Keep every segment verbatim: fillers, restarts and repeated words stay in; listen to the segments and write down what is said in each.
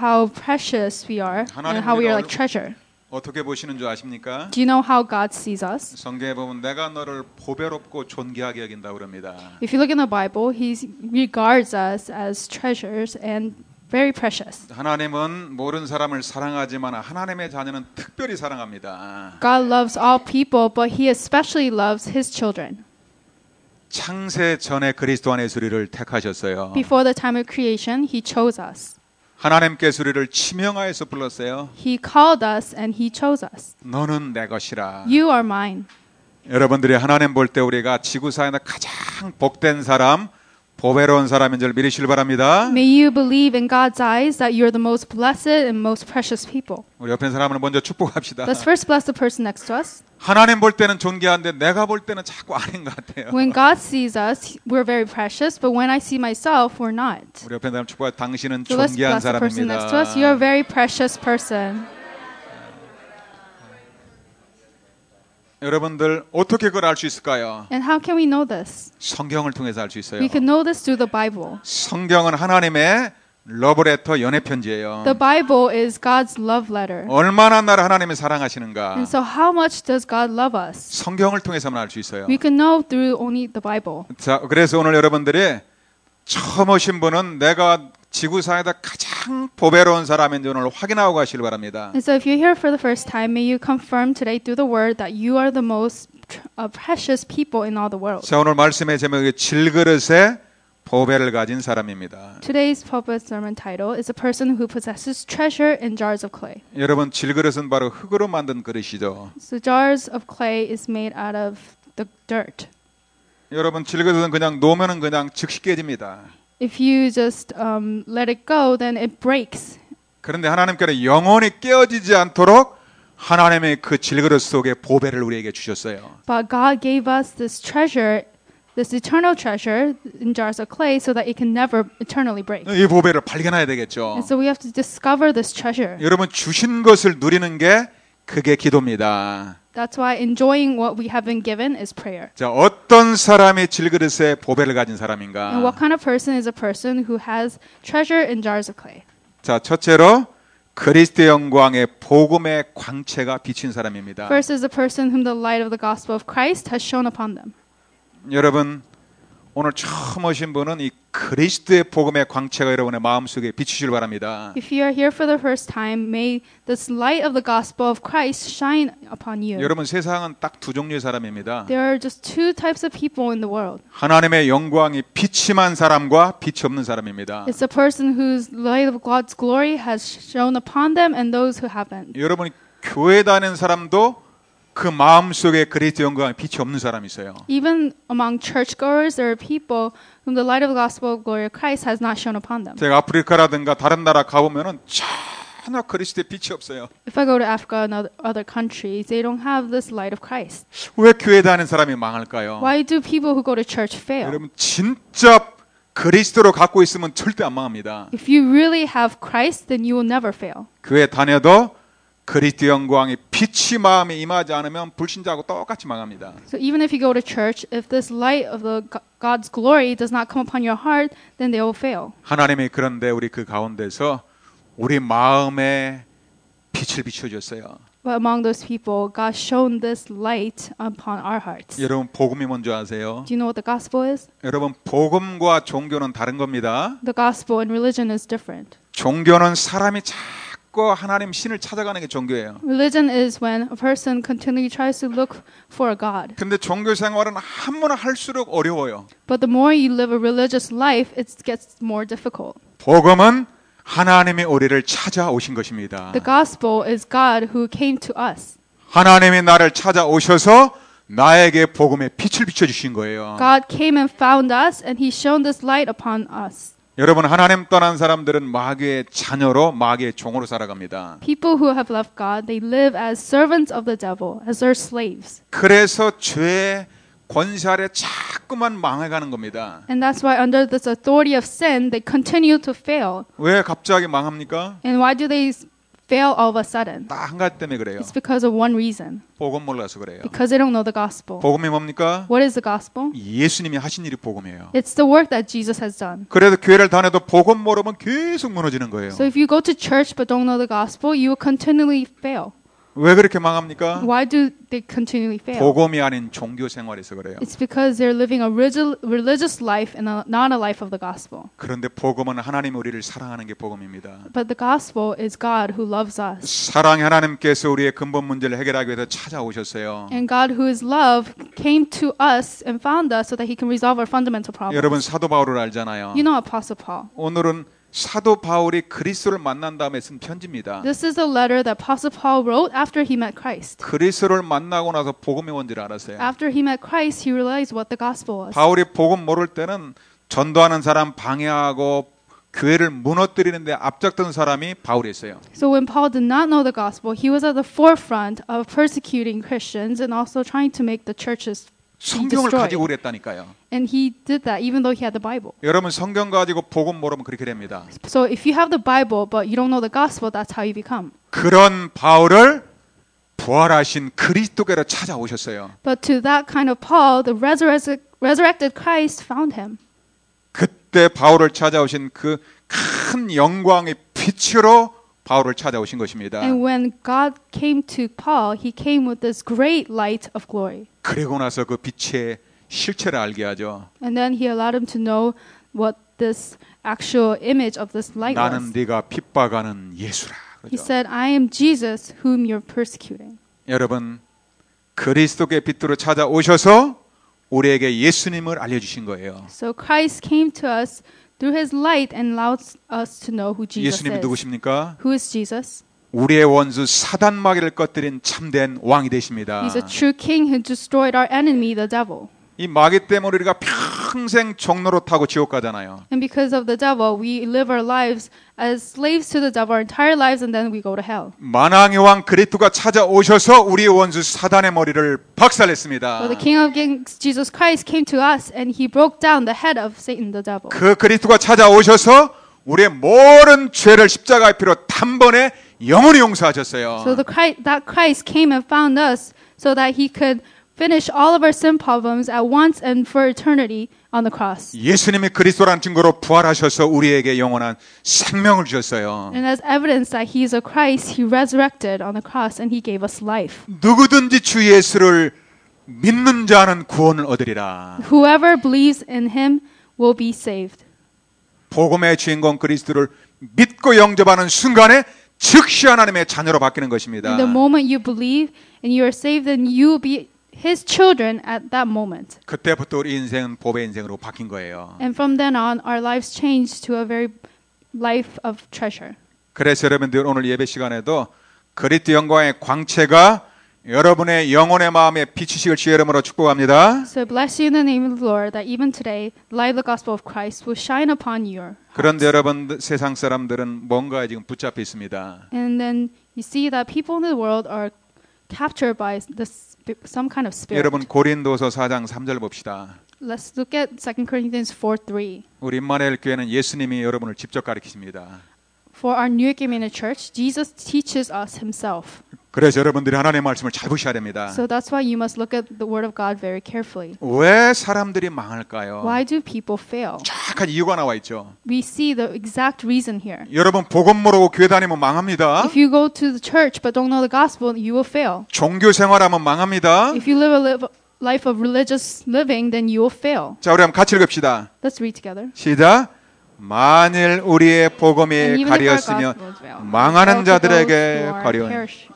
how precious we are and how we are like treasure. 어떻게 보시는 줄 아십니까? Do you know how God sees us? 성경에 보면 내가 너를 보배롭고 존귀하게 여긴다 그럽니다. If you look in the Bible, He regards us as treasures and very precious. 하나님은 모든 사람을 사랑하지만 하나님의 자녀는 특별히 사랑합니다. God loves all people, but He especially loves His children. 창세 전에 그리스도 안에서 우리를 택하셨어요. Before the time of creation, He chose us. 하나님께서 우리를 지명하여서 불렀어요. He called us and He chose us. 너는 내 것이라. You are mine. 여러분들이 하나님 볼 때 우리가 지구상에서 가장 복된 사람, 보배로운 사람인 줄 믿으시길 바랍니다. May you believe in God's eyes that you are the most blessed and most precious people. 우리 옆에 사람을 먼저 축복합시다. Let's first bless the person next to us. 하나님 볼 때는 존귀한데 내가 볼 때는 자꾸 아닌 것 같아요. When God sees us, we're very precious, but when I see myself, we're not. 우리 옆에 사람 축복해. 당신은 So let's 존귀한 bless the person 사람입니다. next to us. You're a very precious person. 여러분들 어떻게 그걸 알 수 있을까요? And how can we know this? 성경을 통해서 알 수 있어요. We can know this through the Bible. 성경은 하나님의 러브레터 연애 편지예요. The Bible is God's love letter. 얼마나 나를 하나님이 사랑하시는가? And so how much does God love us? 성경을 통해서만 알 수 있어요. We can know through only the Bible. 자, 그래서 오늘 여러분들이 처음 오신 분은 내가 지구상에다 가장 보배로운 사람인지 오늘 확인하고 가시길 바랍니다. And so if you're here for the first time, may you confirm today through the word that you are the most uh, precious people in all the world. 자, 오늘 말씀의 제목이 질그릇에 보배를 가진 사람입니다. Today's pulpit sermon title is a person who possesses treasure in jars of clay. 여러분, 질그릇은 바로 흙으로 만든 그릇이죠. So jars of clay is made out of the dirt. 여러분, 질그릇은 그냥 놓으면은 그냥 즉시 깨집니다. If you just um, let it go, then it breaks. 그런데 하나님께는 영원히 깨어지지 않도록 하나님의 그 질그릇 속에 보배를 우리에게 주셨어요. But God gave us this treasure, this eternal treasure in jars of clay so that it can never eternally break. 이 보배를 발견해야 되겠죠. And so we have to discover this treasure. 여러분, 주신 것을 누리는 게 그게 기도입니다. That's why enjoying what we have been given is prayer. 자, 어떤 사람이 질그릇에 보배를 가진 And 사람인가? what kind of person is a person who has treasure in jars of clay? 자, 첫째로 그리스도의 영광의 복음의 광채가 비친 사람입니다. First is a person whom the light of the gospel of Christ has shone upon them. 여러분, 오늘 처음 오신 분은 이 그리스도의 복음의 광채가 여러분의 마음속에 비추시길 바랍니다. If you are here for the first time, may this light of the gospel of Christ shine upon you. 여러분, 세상은 딱 두 종류의 사람입니다. There are just two types of people in the world. 하나님의 영광이 비침한 사람과 빛이 없는 사람입니다. It's a person whose light of God's glory has shone upon them and those who haven't. 여러분이 교회 다니는 사람도 그 마음 속에 그리스도 영광의 빛이 없는 사람이 있어요. Even among churchgoers, there are people whom the light of the gospel of glory of Christ has not shone upon them. 제가 아프리카라든가 다른 나라 가보면은 전혀 그리스도의 빛이 없어요. If I go to Africa and other countries, they don't have this light of Christ. 왜 교회 다니는 사람이 망할까요? Why do people who go to church fail? 여러분, 진짜 그리스도로 갖고 있으면 절대 안 망합니다. If you really have Christ, then you will never fail. 교회 다녀도 그리스도 영광이 빛이 마음에 임하지 않으면 불신자하고 똑같이 망합니다. So even if you go to church, if this light of the God's glory does not come upon your heart, then they will fail. 하나님이 그런데 우리 그 가운데서 우리 마음에 빛을 비춰줬어요. But among those people, God shone this light upon our hearts. 여러분, 복음이 뭔지 아세요? Do you know what the gospel is? 여러분, 복음과 종교는 다른 겁니다. The gospel and religion is different. 종교는 사람이 자꾸 하나님 신을 찾아가는 게 종교예요. Religion is when a person continually tries to look for a God. 근데 종교 생활은 하면 할수록 어려워요. But the more you live a religious life, it gets more difficult. 복음은 하나님이 우리를 찾아오신 것입니다. The gospel is God who came to us. 하나님이 나를 찾아오셔서 나에게 복음의 빛을 비춰주신 거예요. God came and found us, and He shone this light upon us. 여러분, 하나님 떠난 사람들은 마귀의 자녀로 마귀의 종으로 살아갑니다. People who have left God, they live as servants of the devil, as their slaves. 그래서 죄의 권세 아래 자꾸만 망해가는 겁니다. And that's why under this authority of sin, they continue to fail. 왜 갑자기 망합니까? And why do they fail all of a sudden. 딱 한 가지 때문에 그래요. It's because of one reason. 복음 몰라서 그래요. Because they don't know the gospel. 복음이 뭡니까? What is the gospel? 예수님이 하신 일이 복음이에요. It's the work that Jesus has done. 그래도 교회를 다녀도 복음 모르면 계속 무너지는 거예요. So if you go to church but don't know the gospel, you will continually fail. 왜 그렇게 망합니까? Why do they continually fail? 복음이 아닌 종교 생활에서 그래요. It's because they're living a relig- religious life and a, not a life of the gospel. 그런데 복음은 하나님 우리를 사랑하는 게 복음입니다. But the gospel is God who loves us. 사랑의 하나님께서 우리의 근본 문제를 해결하기 위해서 찾아오셨어요. And God who is love came to us and found us so that he can resolve our fundamental problems. 여러분 사도 바울을 알잖아요. You know Apostle Paul. 오늘은 사도 바울이 그리스도를 만난 다음에 쓴 편지입니다. This is a letter that Apostle Paul wrote after he met Christ. 그리스도를 만나고 나서 복음이 뭔지를 알았어요. After he met Christ, he realized what the gospel was. 바울이 복음 모를 때는 전도하는 사람 방해하고 교회를 무너뜨리는데 앞장던 사람이 바울이었어요. So when Paul did not know the gospel, he was at the forefront of persecuting Christians and also trying to make the churches be 성경을 destroyed. 가지고 그랬다니까요. And he did that even though he had the Bible. 여러분 성경 가지고 복음 모르면 그렇게 됩니다. So if you have the Bible but you don't know the gospel, that's how you become. 그런 바울을 부활하신 그리스도께로 찾아오셨어요. But to that kind of Paul, the resurrected, resurrected Christ found him. 그때 바울을 찾아오신 그 큰 영광의 빛으로 바울을 찾아오신 것입니다. And when God came to Paul, he came with this great light of glory. 그리고 나서 그 빛의 실체를 알게 하죠. And then he allowed him to know what this actual image of this light 나는 was. 네가 핍박하는 예수라. He 그렇죠? said, I am Jesus whom you're persecuting. 여러분 그리스도의 빛으로 찾아오셔서 우리에게 예수님을 알려주신 거예요. So Christ came to us through his light and allowed us to know who Jesus 예수님이 is. 누구십니까? Who is Jesus? 우리의 원수 사단 마귀를 꺼뜨린 참된 왕이 되십니다. He's a true king who destroyed our enemy, the devil. 이 마귀 때문에 우리가 평생 종로로 타고 지옥 가잖아요. And because of the devil, we live our lives as slaves to the devil our entire lives and then we go to hell. 만왕의 왕 그리스도가 찾아오셔서 우리의 원수 사단의 머리를 박살냈습니다. So the King of Kings, Jesus Christ, came to us and he broke down the head of Satan, the devil. 그 그리스도가 찾아오셔서 우리의 모든 죄를 십자가의 피로 단번에 영원히 용서하셨어요. So the Christ, that Christ came and found us so that he could finish all of our sin problems at once and for eternity on the cross. 예수님이 그리스도라는 증거로 부활하셔서 우리에게 영원한 생명을 주셨어요. And as evidence that he is a Christ, he resurrected on the cross and he gave us life. 누구든지 주 예수를 믿는 자는 구원을 얻으리라. Whoever believes in him will be saved. 복음의 주인공 그리스도를 믿고 영접하는 순간에 즉시 하나님의 자녀로 바뀌는 것입니다. The moment you believe and you are saved, then you will be his children at that moment. 그때부터 우리 인생은 복의 인생으로 바뀐 거예요. And from then on, our lives changed to a very life of treasure. 그래서 여러분들 오늘 예배 시간에도 그리스도 영광의 광채가 여러분의 영혼의 마음에 비치시길 주의 이름으로 축복합니다. So I bless you in the name of the Lord that even today, the light of the gospel of Christ will shine upon your 그런데 hearts. 여러분 세상 사람들은 뭔가에 지금 붙잡혀 있습니다. And then you see that people in the world are captured by this, some kind of spirit. 여러분 고린도서 사 장 삼 절 봅시다. Let's look at Second Corinthians four three. 우리 임마누엘 교회는 예수님이 여러분을 직접 가르치십니다. For our New York Community Church, Jesus teaches us himself. 그래서 여러분들이 하나님의 말씀을 잘 보셔야 됩니다. So that's why you must look at the word of God very carefully. 왜 사람들이 망할까요? Why do people fail? 정확한 이유가 나와 있죠. We see the exact reason here. 여러분 복음 모르고 교회 다니면 망합니다. If you go to the church but don't know the gospel, you will fail. 종교 생활하면 망합니다. If you live a live, life of religious living, then you will fail. 자, 우리 한번 같이 읽읍시다. Let's read together. 시작. 만일 우리의 And 복음이 even if our 가리었으며 gospel is veiled, 망하는 woe to those 자들에게 who are 가려운 perish.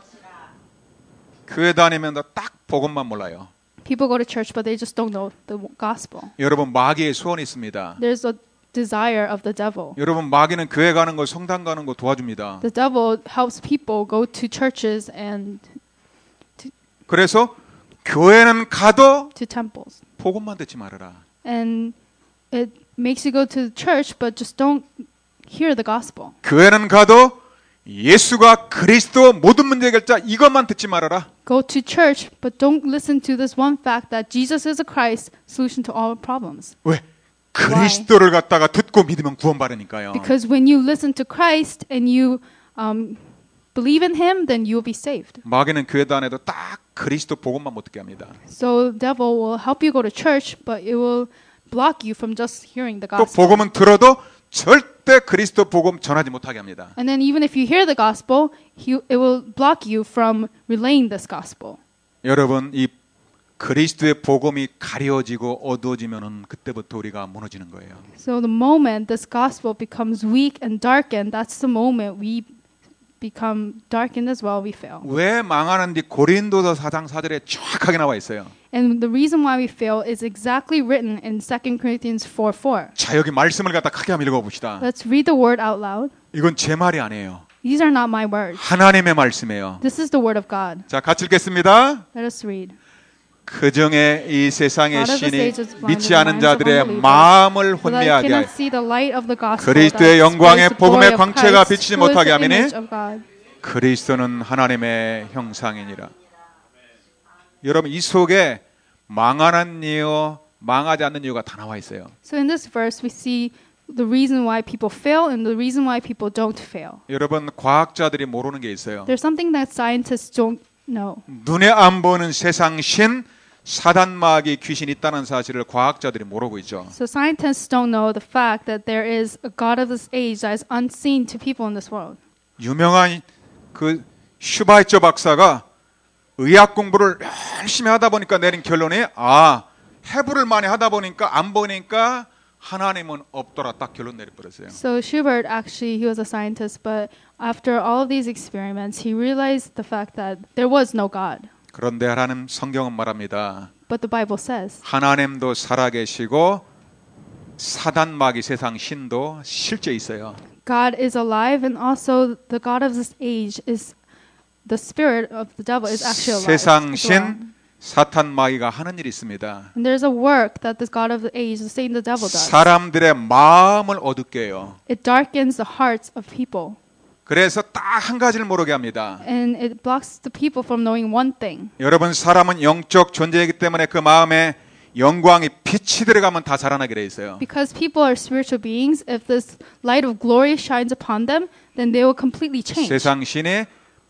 교회 다니면 딱 복음만 몰라요. People go to church but they just don't know the gospel. 여러분 마귀의 소원이 있습니다. There's a desire of the devil. 여러분 마귀는 교회 가는 거 성당 가는 거 도와줍니다. The devil helps people go to churches and 그래서 교회는 가도 to temples. 복음만 듣지 말아라. And it makes you go to the church but just don't hear the gospel. 교회는 가도 예수가 그리스도 모든 문제 해결자 이것만 듣지 말아라. Go to church but don't listen to this one fact that Jesus is a Christ, solution to all problems. 왜? 그리스도를 갖다가 듣고 믿으면 구원받으니까요. Because when you listen to Christ and you um, believe in him, then you will be saved. 마귀는 교회도 안 해도 딱 그리스도 복음만 못 듣게 합니다. So the devil will help you go to church, but it will block you from just hearing the 또 gospel. 복음은 들어도 절대 그리스도 복음 전하지 못하게 합니다. And then even if you hear the gospel, he, it will block you from relaying this gospel. 여러분, 이 그리스도의 복음이 가려지고 어두워지면은 그때부터 우리가 무너지는 거예요. So the moment this gospel becomes weak and darkened, that's the moment we become darkened as well, we fail. 왜 망하는지 고린도서 사 장 사 절에 정확하게 나와 있어요. And the reason why we fail is exactly written in Second Corinthians four four. 자, 여기 말씀을 갖다 크게 한번 읽어봅시다. Let's read the word out loud. 이건 제 말이 아니에요. These are not my words. 하나님의 말씀이에요. This is the word of God. 자, 같이 읽겠습니다. Let us read. 그중에 이 세상의 God of this 신이 age has blinded 믿지 the 않은 minds of 자들의 unbelievers, 마음을 so that they 혼미하게 cannot 하여 see the light of the gospel, 그리스도의 that 영광의 displays the 복음의 glory of 광채가 Christ, 비치지 who is the 못하게 하매니 image of God. 그리스도는 하나님의 형상이니라. 여러분, 이 속에 망하는 이유, 망하지 않는 이유가 다 나와 있어요. So in this verse we see the reason why people fail and the reason why people don't fail. 여러분, 과학자들이 모르는 게 있어요. There's something that scientists don't know. 눈에 안 보이는 세상 신, 사단 마귀 귀신이 있다는 사실을 과학자들이 모르고 있죠. So scientists don't know the fact that there is a God of this age that is unseen to people in this world. 유명한 그 슈바이처 박사가 의학 공부를 열심히 하다 보니까 내린 결론이 아, 해부를 많이 하다 보니까 안 보니까 하나님은 없더라, 딱 결론 내려버렸어요. So Schubert actually he was a scientist, but after all of these experiments, he realized the fact that there was no God. 그런데 하나님 성경은 말합니다. But the Bible says 하나님도 살아계시고 사단 마귀 세상 신도 실제 있어요. God is alive, and also the God of this age is the spirit of the devil is actually alive. 세상 as well. 신 사탄 마귀가 하는 일이 있습니다. And there's a work that this God of the age, the Satan, the devil does. 사람들의 마음을 어둡게 해요. It darkens the hearts of people, 그래서 딱 한 가지를 모르게 합니다. and it blocks the people from knowing one thing. 여러분, 사람은 영적 존재이기 때문에 그 마음에 영광이 빛이 들어가면 다 자라나게 돼 있어요. Because people are spiritual beings, if this light of glory shines upon them, then they will completely change. 세상 신이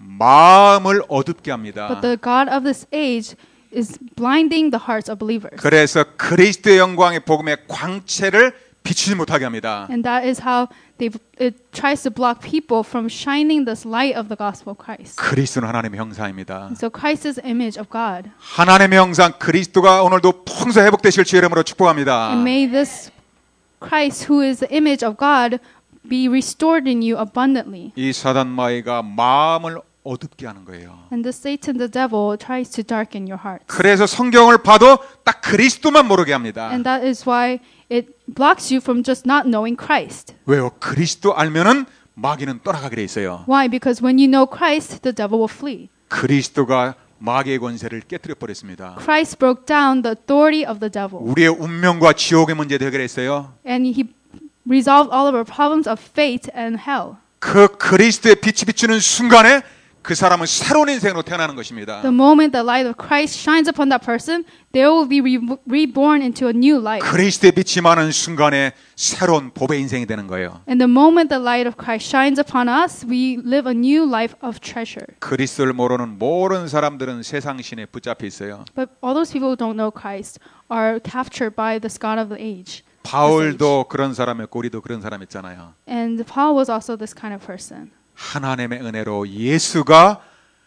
마음을 어둡게 합니다. But the God of this age is blinding the hearts of believers. 그래서 그리스도의 영광의 복음의 광채를 비추지 못하게 합니다. And that is how they it tries to block people from shining this light of the gospel of Christ. 그리스도는 하나님의 형상입니다. So Christ is the image of God. 하나님의 형상 그리스도가 오늘도 풍성 회복되실 주 이름으로 축복합니다. And may this Christ who is the image of God be restored in you abundantly. 이 사단 마귀가 마음을 어둡게 하는 거예요. And the Satan, the devil, tries to darken your hearts. 그래서 성경을 봐도 딱 그리스도만 모르게 합니다. And that is why it blocks you from just not knowing Christ. 왜요? 그리스도 알면은 마귀는 떠나가게 돼 있어요. Why? Because when you know Christ, the devil will flee. 그리스도가 마귀의 권세를 깨뜨려 버렸습니다. Christ broke down the authority of the devil. 우리의 운명과 지옥의 문제도 해결했어요. And he resolved all of our problems of fate and hell. 그 그리스도의 빛이 비추는 순간에 그 사람은 새로운 인생으로 태어나는 것입니다. The moment the light of Christ shines upon that person, they will be re- reborn into a new life. 그리스도의 빛이 많은 순간에 새로운 복의 인생이 되는 거예요. And the moment the light of Christ shines upon us, we live a new life of treasure. 그리스도를 모르는 모든 사람들은 세상 신에 붙잡혀 있어요. But all those people who don't know Christ are captured by this God of the age. 바울도 그런 사람이었고 우리도 그런 사람이었잖아요. And Paul was also this kind of person. 하나님의 은혜로 예수가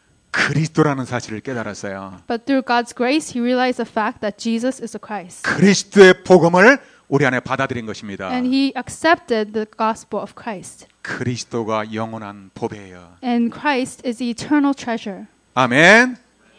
그리스도라는 사실을 깨달았어요. But through God's grace, he realized the fact that Jesus is the Christ. 그리스도의 복음을 우리 안에 받아들인 것입니다. And he accepted the gospel of Christ. 그리스도가 영원한 보배예요. And Christ is the eternal treasure. 아멘.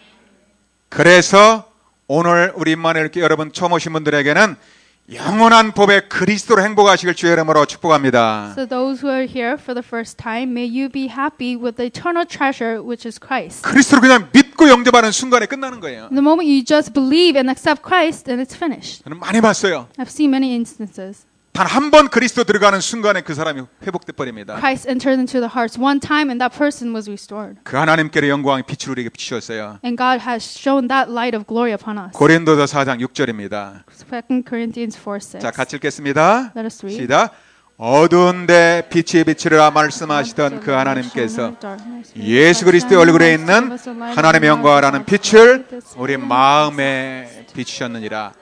그래서 오늘 우리 임마누엘 교회 여러분 처음 오신 분들에게는 영원한 법의 그리스도로 행복하시길 주의 이름으로 축복합니다. So those who are here for the first time, may you be happy with the eternal treasure which is Christ. 그리스도를 그냥 믿고 영접하는 순간에 끝나는 거예요. The moment you just believe and accept Christ, then it's finished. 저는 많이 봤어요. I've seen many instances. 단 한 번 그리스도 들어가는 순간에 그 사람이 회복돼 버립니다. Christ entered into the hearts one time and that person was restored. 그 하나님께로 영광의 빛을 우리에게 비추셨어요. And God has shown that light of glory upon us. 고린도서 사 장 육 절입니다. Second Corinthians four six. 자, 같이 읽겠습니다. Let us read. 시작. 어두운데 빛이 비치리라 말씀하시던 그 하나님께서 예수 그리스도의 얼굴에 있는 하나님의 영광이라는 빛을 우리 마음에 비추셨느니라.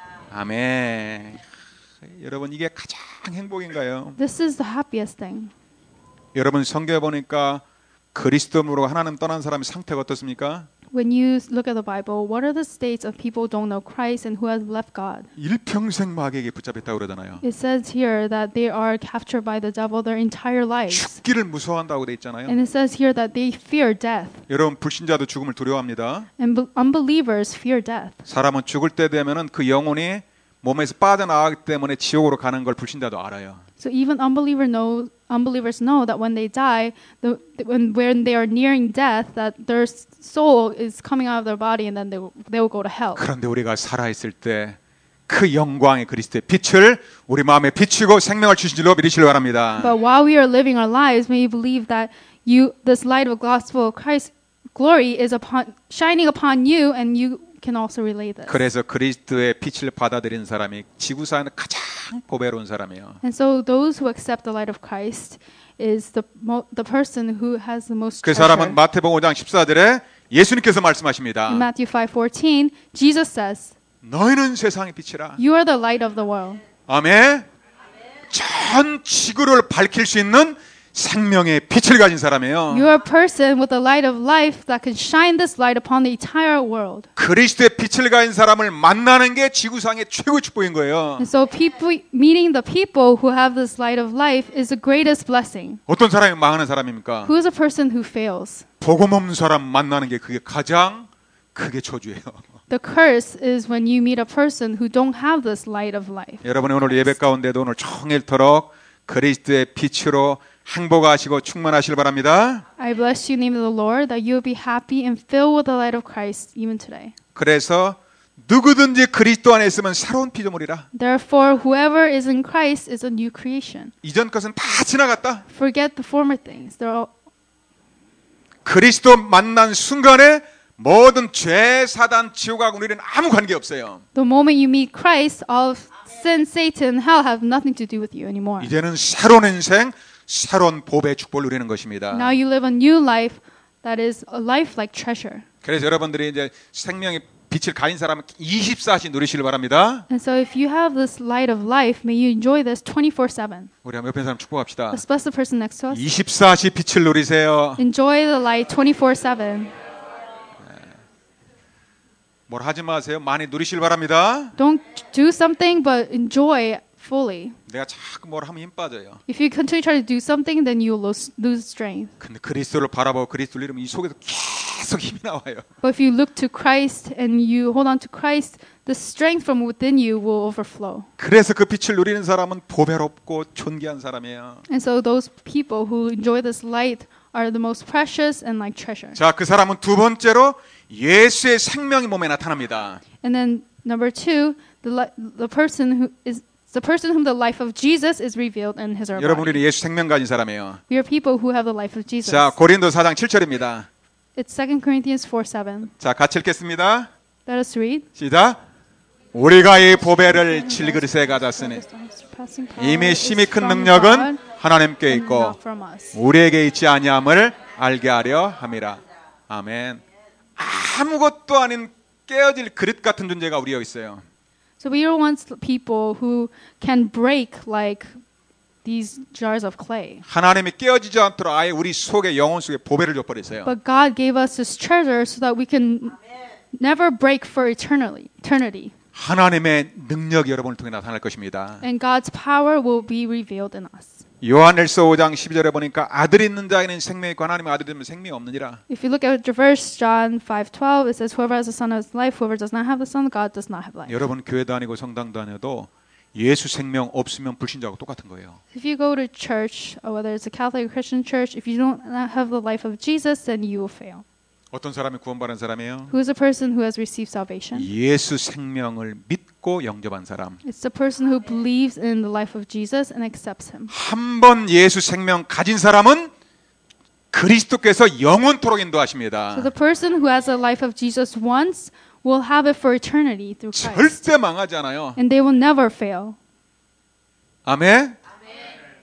아멘. 여러분, 이게 가장 행복인가요? This is the happiest thing. 여러분, 성경에 보니까 그리스도로 하나님 떠난 사람의 상태가 어떻습니까? When you look at the Bible, what are the states of people who don't know Christ and who have left God? 일평생 마귀에게 붙잡혔다고 그러잖아요. It says here that they are captured by the devil their entire lives. 죽기를 무서워한다고 돼 있잖아요. And it says here that they fear death. 여러분, 불신자도 죽음을 두려워합니다. And be- unbelievers fear death. 사람은 죽을 때 되면은 그 영혼이 몸에서 빠져나가기 때문에 지옥으로 가는 걸 불신자도 알아요. So even unbeliever know, unbelievers know that when they die, the, when, when they are nearing death, that their soul is coming out of their body and then they will, they will go to hell. 그런데 우리가 살아있을 때 그 영광의 그리스도의 빛을 우리 마음에 비추고 생명을 주신 줄로 믿으시기 바랍니다. But while we are living our lives, may you believe that you, this light of the gospel of Christ glory is upon shining upon you, and you can also relate this. 그래서 그리스도의 빛을 받아들이는 사람이 지구상에 가장 보배로운 사람이에요. And so those who accept the light of Christ is the mo- the person who has the most 그 treasure. 사람은 마태복음 오 장 십사 절에 예수님께서 말씀하십니다. In Matthew five fourteen, Jesus says, 너희는 세상의 빛이라. "You are the light of the world." 아멘. 전 지구를 밝힐 수 있는 생명의 빛을 가진 사람이에요. You are a person with the light of life that can shine this light upon the entire world. 그리스도의 빛을 가진 사람을 만나는 게 지구상의 최고의 축복인 거예요. And so people meeting the people who have this light of life is the greatest blessing. 어떤 사람이 망하는 사람입니까? Who is a person who fails? 복음 없는 사람 만나는 게 그게 가장 크게 저주예요. The curse is when you meet a person who don't have this light of life. 여러분이 오늘 예배 가운데도 오늘 종일토록 그리스도의 빛으로 행복하시고 충만하시길 바랍니다. I bless you in the name of the Lord that you will be happy and filled with the light of Christ even today. 그래서 누구든지 그리스도 안에 있으면 새로운 피조물이라. Therefore, whoever is in Christ is a new creation. 이전 것은 다 지나갔다. Forget the former things. They're all 그리스도 만난 순간에 모든 죄, 사단, 지옥하고 우리는 아무 관계 없어요. the moment you meet Christ, all of sin, Satan, hell have nothing to do with you anymore. 이제는 새로운 인생, 새로운 보배의 축복을 누리는 것입니다. Now you live a new life that is a life like treasure. 그래서 여러분들이 이제 생명의 빛을 가진 사람은 이십사 시 누리시길 바랍니다. And so if you have this light of life, may you enjoy this twenty-four seven. 우리 한번 옆에 사람 축복합시다. Let's bless the person next to us. 이십사 시 빛을 누리세요. Enjoy the light twenty-four seven. 뭘 하지 마세요. 많이 누리시길 바랍니다. Don't do something, but enjoy fully. 내가 자꾸 뭘 하면 힘 빠져요. If you continue to try to do something, then you will lose, lose strength. 근데 그리스도를 바라보고 그리스도를 이루면 이 속에서 계속 힘이 나와요. But if you look to Christ and you hold on to Christ, the strength from within you will overflow. 그래서 그 빛을 누리는 사람은 보배롭고 존귀한 사람이에요. And so those people who enjoy this light are the most precious and like treasure. 자, 그 사람은 두 번째로 예수의 생명이 몸에 나타납니다. And then number two, the li- the person who is the person whom the life of Jesus is revealed in his or her 여러분, body. 우리는 예수 생명 가진 사람이에요. We are people who have the life of Jesus. 자, 고린도 사 장 칠 절입니다. It's Second Corinthians four seven. 자, 같이 읽겠습니다. Let us read. 시작. 우리가 이 보배를 질그릇에 가졌으니 이미 심히 큰 능력은 하나님께 있고 우리에게 있지 아니함을 알게 하려 함이라. 아멘. 아무것도 아닌 깨어질 그릇 같은 존재가 우리에 있어요. So we are once people who can break like these jars of clay. 하나님이 깨어지지 않도록 아예 우리 속에 영혼 속에 보배를 줘버렸어요. But God gave us this treasure so that we can never break for eternally, eternity. 하나님의 능력이 여러분을 통해 나타날 것입니다. And God's power will be revealed in us. 요한일서 오 장 십이 절에 보니까 아들이 있는 자에는 생명이 있고 하나님의 아들이 되면 생명이 없느니라. If you look at the verse John five twelve, it says, "Whoever has the Son has life. Whoever does not have the Son of God does not have life." 여러분 교회 다니고 성당 다녀도 예수 생명 없으면 불신자하고 똑같은 거예요. If you go to church, or whether it's a Catholic or Christian church, if you don't have the life of Jesus, then you will fail. 어떤 사람이 구원받은 사람이에요? Who is a person who has received salvation? 예수 생명을 믿고 영접한 사람. It's the person who believes in the life of Jesus and accepts him. 한 번 예수 생명 가진 사람은 그리스도께서 영원토록 인도하십니다. So the person who has the life of Jesus once will have it for eternity through Christ. 절대 망하지 않아요. And they will never fail. 아멘.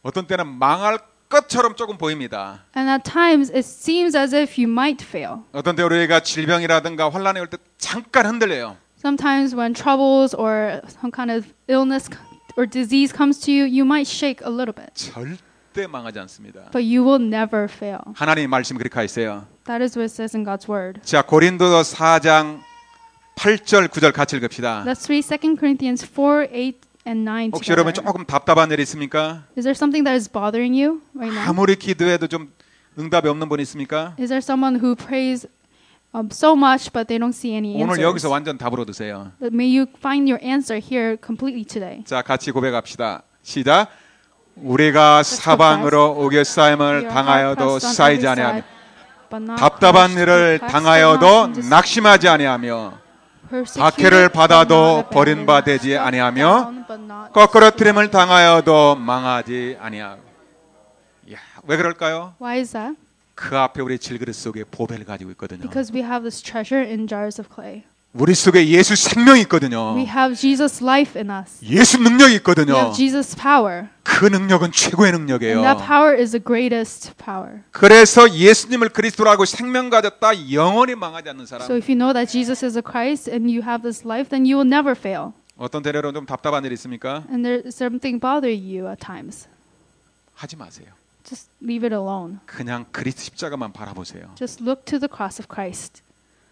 어떤 때는 망할 것처럼 조금 보입니다. And at times it seems as if you might fail. 어떤 때 우리가 질병이라든가 환란이 올 때 잠깐 흔들려요. Sometimes when troubles or some kind of illness or disease comes to you, you might shake a little bit. 절대 망하지 않습니다. But you will never fail. 하나님의 말씀 그렇게 하셨어요. That is what it says in God's word. 자, 고린도서 사 장 팔 절 구 절 같이 읽읍시다. Let's read Second Corinthians four, eight, and nine 혹시 여러분 together. 조금 답답한 일 있습니까? Is there something that is bothering you right now? 아무리 기도해도 좀 응답이 없는 분 있습니까? Is there someone who prays um, so much but they don't see any 오늘 answers? 여기서 완전 답을 얻으세요. But may you find your answer here completely today. 자, 같이 고백합시다. 시작. 우리가 사방으로 오겨싸임을 당하여도 쌓이지 아니하며 답답한 일을 당하여도 낙심하지 아니하며 박해를 받아도 버림받지 아니하며 거꾸러뜨림을 당하여도 망하지 아니하고. 야, 왜 그럴까요? Why is that? 그 앞에 우리 질그릇 속에 보배를 가지고 있거든요. Because we have this treasure in jars of clay. 우리 속에 예수 생명이 있거든요. We have Jesus' life in us. 예수 능력이 We 있거든요. have Jesus' power. 그 능력은 최고의 능력이에요. And that power is the greatest power. 그래서 예수님을 그리스도라고 생명 가졌다 영원히 망하지 않는 사람. So if you know that Jesus is a Christ and you have this life, then you will never fail. 어떤 때로 좀 답답한 일 있습니까? And there is something bothering you at times. 하지 마세요. Just leave it alone. 그냥 그리스도 십자가만 바라보세요. Just look to the cross of Christ.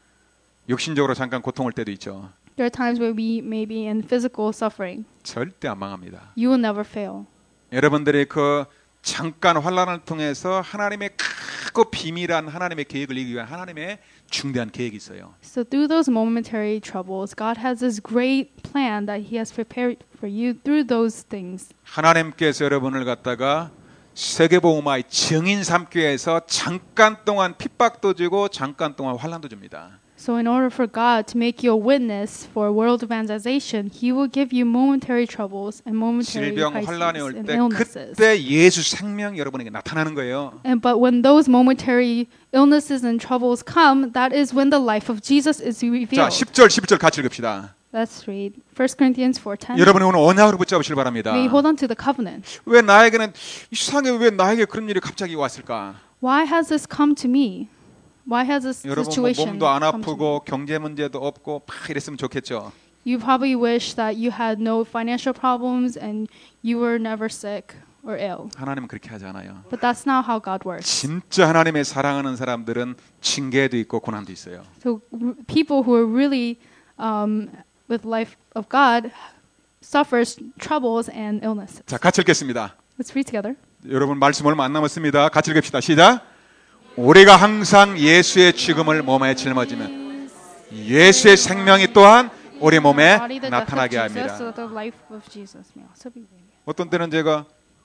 육신적으로 잠깐 고통할 때도 있죠. There are times where we may be in physical suffering. 절대 안 망합니다. You will never fail. 여러분들이 그 잠깐 환난을 통해서 하나님의 크고 비밀한 하나님의 계획을 이루기 위한 하나님의 중대한 계획이 있어요. So through those momentary troubles, God has this great plan that He has prepared for you through those things. 하나님께서 여러분을 갖다가 세계복음화의 증인 삼기 위해서 잠깐 동안 핍박도 주고 잠깐 동안 환난도 줍니다. So in order for God to make you a witness for world evangelization, He will give you momentary troubles and momentary 질병 crises 환난이 올 and 때 illnesses. 그때 예수 생명이 여러분에게 나타나는 거예요. And but when those momentary illnesses and troubles come, that is when the life of Jesus is 자, revealed. 십 절 십일 절 같이 읽읍시다. Let's read First Corinthians four ten. 여러분이 오늘 언약으로 붙잡으시길 바랍니다. May you hold on to the covenant. 왜 나에게는 이상하게 왜 나에게 그런 일이 갑자기 왔을까? Why has this come to me? Why has this 여러분 뭐 situation 몸도 안 come to me? 아프고 경제 문제도 없고 막 이랬으면 좋겠죠. You probably wish that you had no financial problems and you were never sick or ill. 하나님은 그렇게 하지 않아요. But that's not how God works. 진짜 하나님의 사랑하는 사람들은 징계도 있고 고난도 있어요. So r- people who are really um, with life of God suffers troubles and illnesses. 자, 같이 읽겠습니다. Let's read together. 여러분 말씀 얼마 안 남았습니다. 같이 읽읍시다. 시작. 우리가 항상 예수의 죽음을 몸에 짊어지며 예수의 생명이 또한 우리 몸에 Body the death of 나타나게 Jesus, 합니다. so that the life of Jesus may also be revealed. 어떤 때는 제가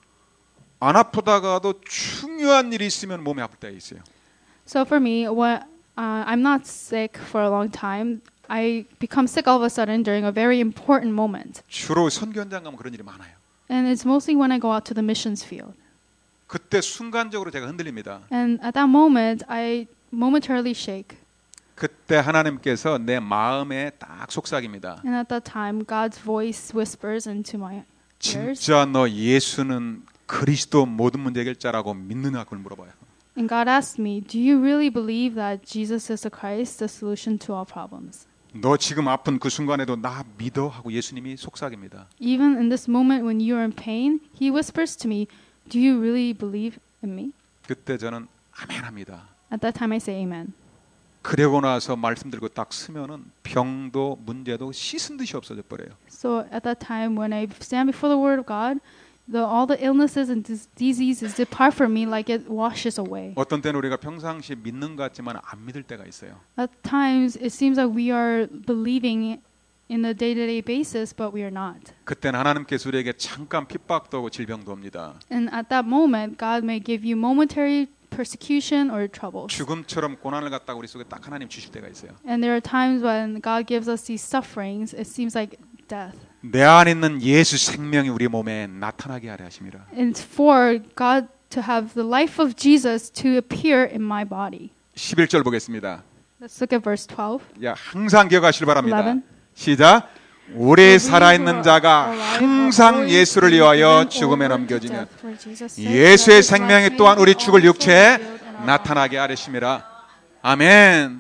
안 아프다가도 중요한 일이 있으면 몸이 아플 때가 있어요. So for me, when uh, I'm not sick for a long time, I become sick all of a sudden during a very important moment. 주로 선교 현장 가면 그런 일이 많아요. And it's mostly when I go out to the missions field. 그때 순간적으로 제가 흔들립니다. And at that moment, I momentarily shake. 그때 하나님께서 내 마음에 딱 속삭입니다. And at that time, God's voice whispers into my ears. 진짜 너 예수는 그리스도 모든 문제 해결자라고 믿느냐 그걸 물어봐요. And God asked me, do you really believe that Jesus is the Christ, the solution to all problems? 너 지금 아픈 그 순간에도 나 믿어 하고 예수님이 속삭입니다. Even in this moment when you are in pain, He whispers to me, do you really believe in me? 그때 저는 아멘합니다. At that time, I say amen. 그러고 나서 말씀 들고 딱 쓰면은 병도 문제도 씻은 듯이 없어져 버려요. So at that time, when I stand before the Word of God, the, all the illnesses and dis- diseases depart from me like it washes away. 어떤 때는 우리가 평상시 믿는 것 같지만 안 믿을 때가 있어요. At times, it seems like we are believing in a day-to-day basis, but we are not. 그때는 하나님께서 우리에게 잠깐 핍박도 오고 질병도 옵니다. And at that moment, God may give you momentary persecution or troubles. 죽음처럼 고난을 갖다가 우리 속에 딱 하나님 주실 때가 있어요. And there are times when God gives us these sufferings, it seems like death. 내 안에 있는 예수 생명이 우리 몸에 나타나게 하려 하심이라. And it's for God to have the life of Jesus to appear in my body. 십일 절 보겠습니다. Let's look at verse twelve. 야, 항상 기억하시길 바랍니다. eleven. 시작. 우리 살아있는 자가 항상 예수를 위하여 죽음에 넘겨지면 예수의 생명이 또한 우리 죽을 육체에 나타나게 하리심이라. 아멘.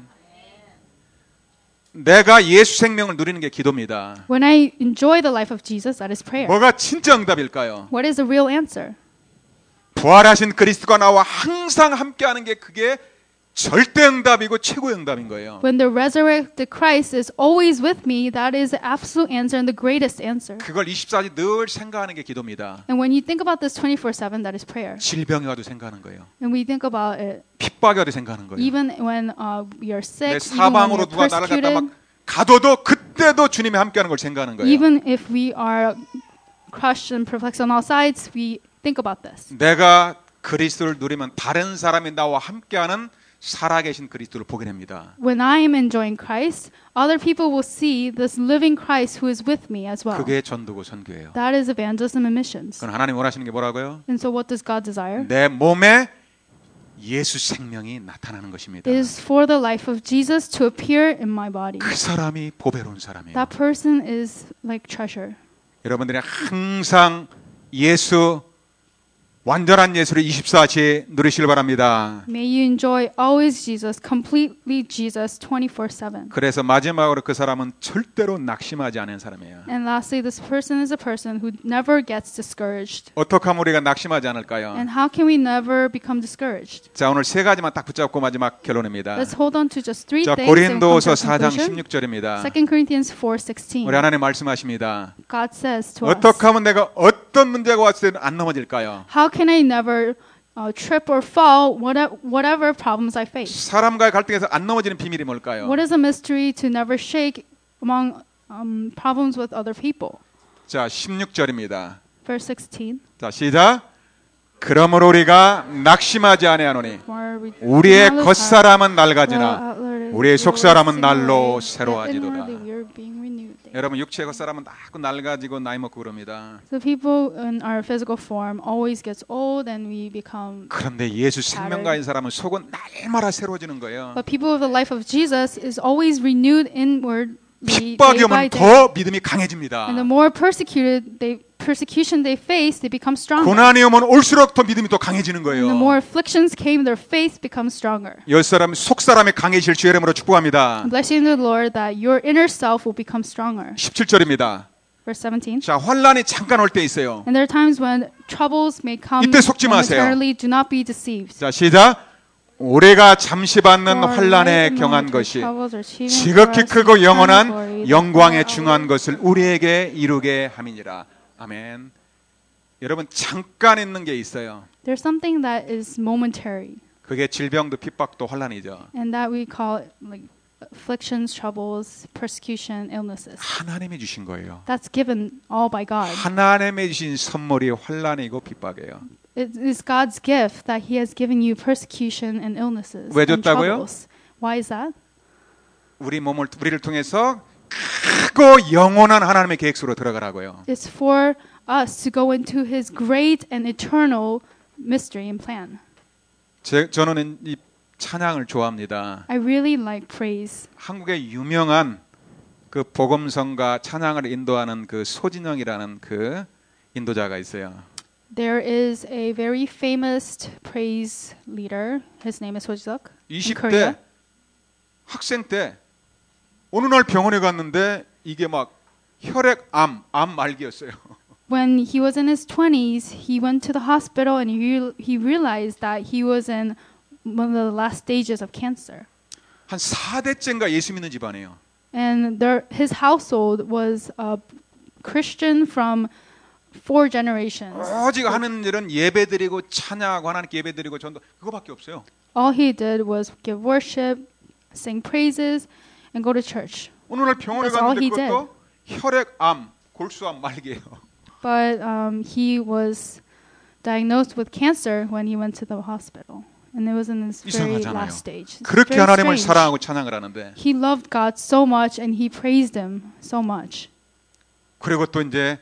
내가 예수 생명을 누리는 게 기도입니다. When I enjoy the life of Jesus, that is prayer. 뭐가 진짜 응답일까요? What is the real answer? 부활하신 그리스도가 나와 항상 함께하는 게 그게 절대 응답이고 최고의 응답인 거예요. When the resurrected Christ is always with me, that is the absolute answer and the greatest answer. 그걸 이십사 시 늘 생각하는 게 기도입니다. And when you think about this twenty-four seven, that is prayer. 질병이 와도 생각하는 거예요. And we think about it 핍박이 와도 생각하는 거예요. even when uh, we are sick, 내 even when we 사방으로 are 누가 나를 갖다 막 persecuted, 가둬도 그때도 주님이 함께하는 걸 생각하는 거예요. even if we are crushed and perplexed on all sides, we think about this. 내가 그리스도를 누리면 다른 사람이 나와 함께하는 살아계신 그리스도를 보게 됩니다. When I am enjoying Christ, other people will see this living Christ who is with me as well. 그게 전도고 선교예요. That is evangelism and missions. 그건 하나님 원하시는 게 뭐라고요? And so what does God desire? 내 몸에 예수 생명이 나타나는 것입니다. It is for the life of Jesus to appear in my body. 그 사람이 보배로운 사람이에요. That person is like treasure. 여러분들이 항상 예수 완전한 예수를 이십사 시 누리시길 바랍니다. May you enjoy always Jesus, completely Jesus, twenty-four seven. 그래서 마지막으로 그 사람은 절대로 낙심하지 않은 사람이에요. And lastly, this person is a person who never gets discouraged. 어떻게 하면 우리가 낙심하지 않을까요? And how can we never become discouraged? 자, 오늘 세 가지만 딱 붙잡고 마지막 결론입니다. Let's hold on to just three 자, things and come to 고린도서 a 사 장 conclusion. 십육 절입니다. Second Corinthians four sixteen. 우리 하나님 말씀하십니다. God says to 어떻게 us, 하면 내가 어떤 문제가 왔을 때는 안 넘어질까요? how can I never uh, trip or fall whatever, whatever problems I face? 사람과의 갈등에서 안 넘어지는 비밀이 뭘까요? What is a mystery to never shake among um, problems with other people? 자, 십육 절입니다. Verse sixteen. 자, 시작. 그러므로 우리가 낙심하지 아니하노니 Where we 우리의 do not 겉사람은 lose 낡아지나 heart, the 우리의 outward 속사람은 is 날로 decaying, 새로워지도다. yet inwardly we are being renewed. 여러분 육체의 겉사람은 자꾸 낡아지고 나이 먹고 그럽니다. So people in our physical form always gets old and we become. 그런데 예수 생명가인 사람은 속은 날마다 새로워지는 거예요. But people with the life of Jesus is always renewed inwardly 핍박이 day by 오면 day. 더 믿음이 강해집니다. And the more persecuted they persecution they face, they become stronger. 고난이 오면 올수록 더 믿음이 더 강해지는 And the 거예요. more afflictions came, their faith becomes stronger. 열 사람 속 사람이 강해질 주의 이름으로 축복합니다. Blessing the Lord that your inner self will become stronger. 십칠 절입니다. Verse seventeen. 자, 환란이 잠깐 올 때 있어요. And there are times when troubles may come 이때 속지 마세요. momentarily. Do not be deceived. 자, 시작. 우리가 잠시 받는 For 환란에 light 경한 moment 것이 troubles are achieving 지극히 for us 크고 eternal 영원한 glory, 영광에 the 중한 것을 우리에게 이루게 함이니라. 아멘. 여러분 잠깐 있는 게 있어요. There's something that is momentary, 그게 질병도 핍박도 환란이죠. and that we call it like afflictions, troubles, persecution, illnesses. 하나님이 주신 거예요. That's given all by God. 하나님이 주신 선물이 환란이고 핍박이에요. It is God's gift that He has given you persecution and illnesses 왜 and 줬다고요? troubles. Why is that? 우리 몸을 우리를 통해서 크고 영원한 하나님의 계획 속으로 들어가라고요. It's for us to go into His great and eternal mystery and plan. 제, 저는 이 찬양을 좋아합니다. I really like praise. 한국의 유명한 그 복음성가 찬양을 인도하는 그 소진영이라는 그 인도자가 있어요. There is a very famous praise leader. His name is Sojok. 이십 Korea. 대 학생 때 어느 날 병원에 갔는데 이게 막 혈액암, 암 말기였어요. When he was in his twenties, he went to the hospital and he he realized that he was in one of the last stages of cancer. 한 사 대째인가 예수 믿는 집안이에요. And there, his household was a Christian from four generations. 오직 하는 일은 예배드리고 찬양하고 하나님께 예배드리고 전도 그거밖에 없어요. All he did was give worship, sing praises, and go to church. 어느 날 병원에 That's all 갔는데 he 그것도 혈액암, 골수암 말기예요. But um, he was diagnosed with cancer when he went to the hospital. And it was in his very 이상하잖아요. last stage. It's 그렇게 very 하나님을 strange. 사랑하고 찬양을 하는데 He loved God so much and he praised him so much. 그리고 또 이제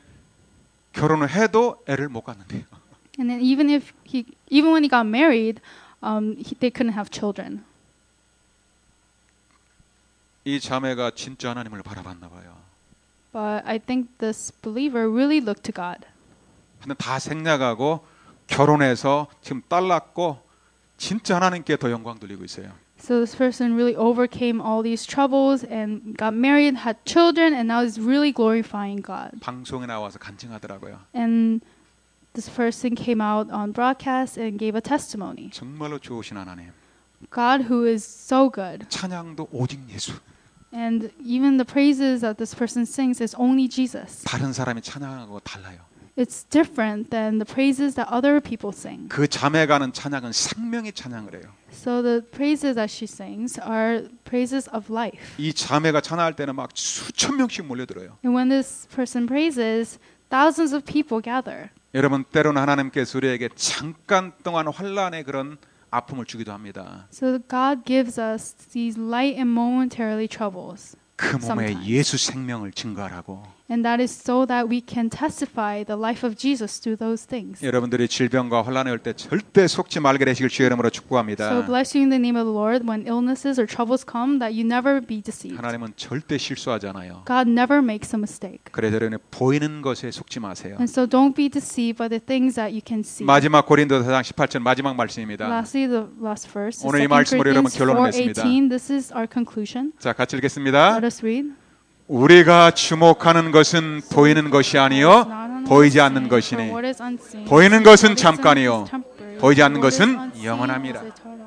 결혼을 해도 애를 못 갖는데요. And then even if he, even when he got married, um, he, they couldn't have children. 이 자매가 진짜 하나님을 바라봤나 봐요. But I think this believer really looked to God. 하여튼 다 생략하고 결혼해서 지금 딸 낳고 진짜 하나님께 더 영광 돌리고 있어요. So this person really overcame all these troubles and got married, had children, and now is really glorifying God. 방송에 나와서 간증하더라고요. And this person came out on broadcast and gave a testimony. 정말로 좋으신 하나님. God who is so good. 찬양도 오직 예수. And even the praises that this person sings is only Jesus. 다른 사람이 찬양하고 달라요. It's different than the praises that other people sing. 그 자매가 하는 찬양은 생명의 찬양을 해요. So the praises that she sings are praises of life. 이 자매가 찬양할 때는 막 수천 명씩 몰려들어요. And when this person praises, thousands of people gather. 여러분 때로는 하나님께서 우리에게 잠깐 동안 환난의 그런 아픔을 주기도 합니다. So God gives us these light and momentarily troubles. 그 몸에 sometimes. 예수 생명을 증거하라고. And that is so that we can testify the life of Jesus through those things. 여러분들이 질병과 환난에 올 때 절대 속지 말게 되시길 주의 이름으로 축복합니다. So bless you in the name of the Lord when illnesses or troubles come that you never be deceived. 하나님은 절대 실수하지 않아요. God never makes a mistake. 그래서 여러분 보이는 것에 속지 마세요. And so don't be deceived by the things that you can see. 마지막 고린도서 사 장 십팔 절 마지막 말씀입니다. Lastly, the last verse. 오늘 이 Second 말씀으로 여러분 Corinthians 결론을 four 맺습니다. eighteen. This is our conclusion. 자, 같이 읽겠습니다. Let us read. 우리가 주목하는 것은 보이는 것이 아니요 보이지 않는 것이니 보이는 것은 잠깐이요 보이지 않는 것은 영원합니다.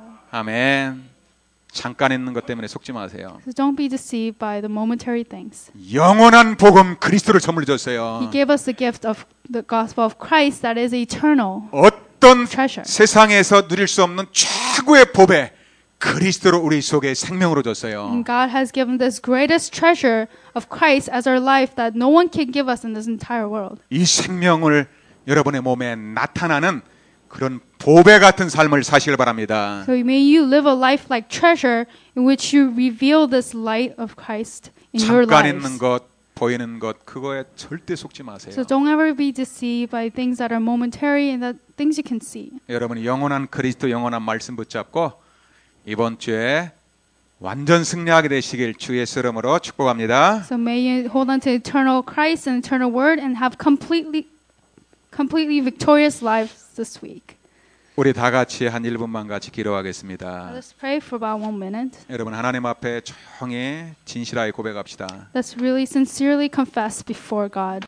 아멘. 잠깐 있는 것 때문에 속지 마세요. So don't be deceived by the momentary things. 영원한 복음 그리스도를 선물로 줬어요. He gave us the gift of the gospel of Christ that is eternal. 어떤 treasure. 세상에서 누릴 수 없는 최고의 보배 그리스도를 우리 속에 생명으로 줬어요. And God has given this greatest treasure of Christ as our life that no one can give us in this entire world. 이 생명을 여러분의 몸에 나타나는 그런 보배 같은 삶을 사시길 바랍니다. So may you live a life like treasure in which you reveal this light of Christ in your 잠깐 lives. 있는 것, 보이는 것 그거에 절대 속지 마세요. So don't ever be deceived by things that are momentary and the things you can see. 여러분이 영원한 그리스도 영원한 말씀 붙잡고 이번 주에 완전 승리하게 되시길 주의 이름으로 축복합니다. So may you hold on to eternal Christ and eternal word and have completely completely victorious lives this week. 우리 다 같이 한 일 분만 같이 기도하겠습니다. Let's pray for about one minute. 여러분 하나님 앞에 조용히 진실하게 고백합시다. Let's really sincerely confess before God.